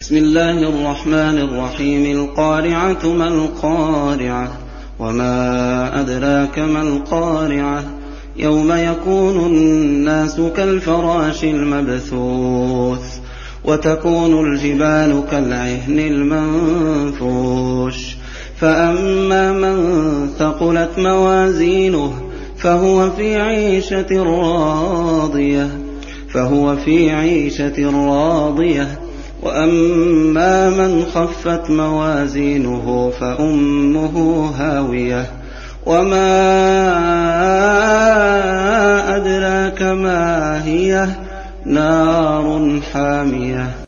بسم الله الرحمن الرحيم القارعة ما القارعة وما أدراك ما القارعة يوم يكون الناس كالفراش المبثوث وتكون الجبال كالعهن المنفوش فأما من ثقلت موازينه فهو في عيشة راضية وأما من خفت موازينه فأمه هاوية وما أدراك ما هي نار حامية